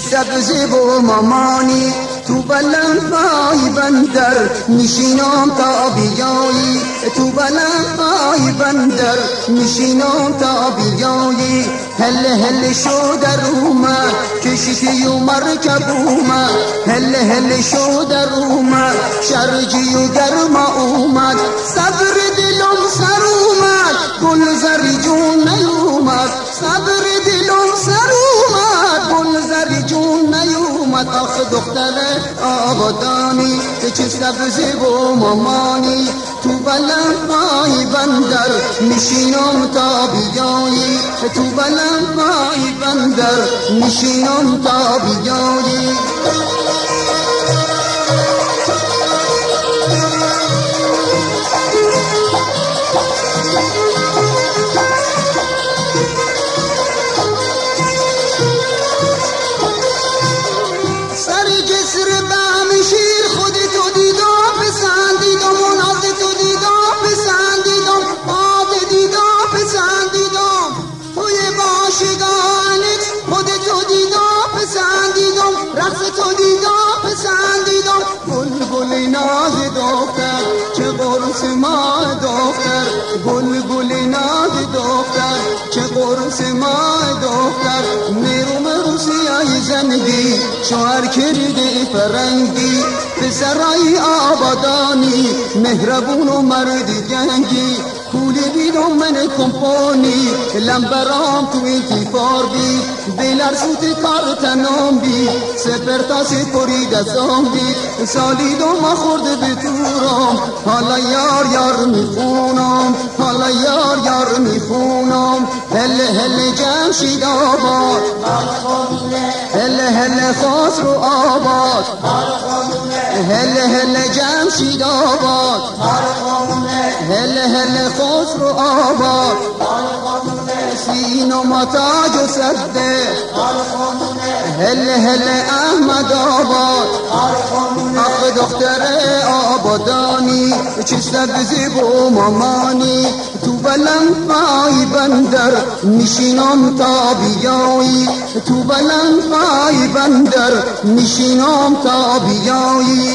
سبزی و مامانی تو بلند پای بندر میشینم تا بیایی تو بلند پای بندر میشینم تا بیایی هل هل شو در اومد کشتی و مرکب اومد هل هل شو در اومد شرجی و گرما اومد صبر دلم سر اومد گل زری جون نیومد صبر دلم سر اومد گل زری جون نیومد آخ دختر آبادانی چه سبزی و مامانی تو بلند پای بندر میشینم تا بیایی تو بلند پای بندر میشینم تا بیایی ناز دختر چه قرص ما دختر گل گل ناز دختر چه قرص ما دختر میرو سیای زندگی شوهر کرده فرنگی پسرای آبادانی مهربون و مرد جنگی کولی بیدم من کمپانی لمبرام تو انتفار بی بلر سوت کارتنام بی سپر تا سپری دستام بی سالی دوم خورده به تورام حالا یار یار میخونم حالا یار یار میخونم هل هل جمشید آباد هل هل خسرو آباد هل هل جمشید آباد هل هل خسرو آباد سینما تاج و سده هل هل احمد آباد آخ دختر آبادانی چه سبزی و مامانی تو بلند پای بندر میشینم تا بیایی تو بلند پای بندر میشینم تا بیایی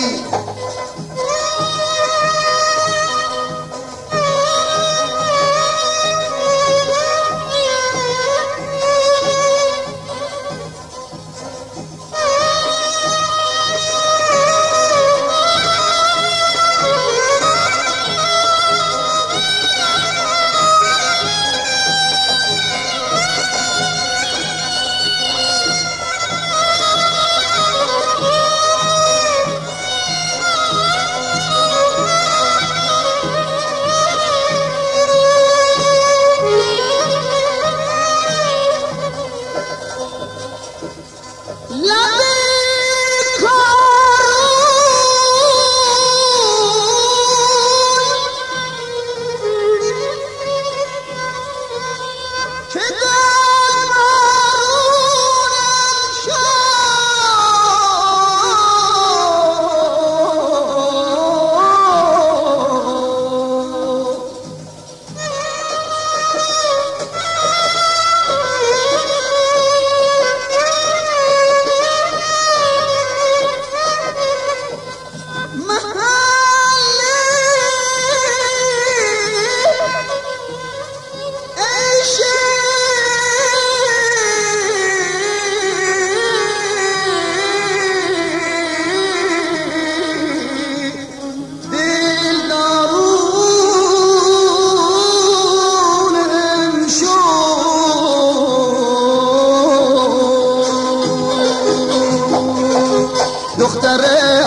دختر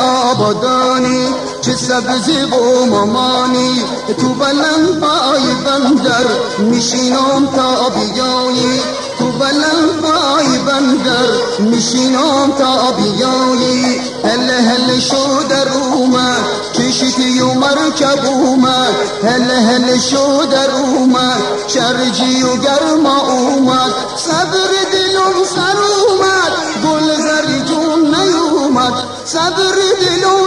آبادانی چه سبزی و مامانی تو بلند پای بندر میشینم تا بیایی تو بلند پای بندر میشینم تا بیایی هل هل شو در اومد کشتی و مرکب اومد هل هل شو در اومد شرجی و گرما اومد صبر دلم سر اومد گل زری جون نیومد صبر دلم